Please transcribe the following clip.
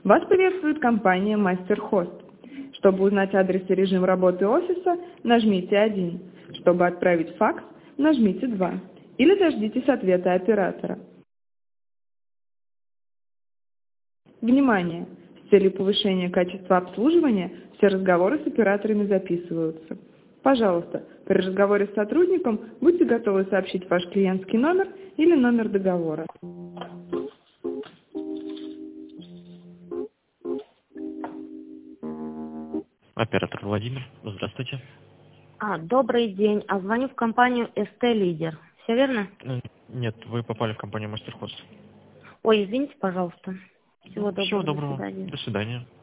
Вас приветствует компания MasterHost. Чтобы узнать адрес и режим работы офиса, нажмите 1. Чтобы отправить факс, нажмите 2. Или дождитесь ответа оператора. Внимание! С целью повышения качества обслуживания все разговоры с операторами записываются. Пожалуйста, при разговоре с сотрудником будьте готовы сообщить ваш клиентский номер или номер договора. Оператор Владимир, здравствуйте. Добрый день. Звоню в компанию СТ Лидер. Все верно? Нет, вы попали в компанию MasterHost. Ой, извините, пожалуйста. Всего доброго. Всего доброго. До свидания. До свидания.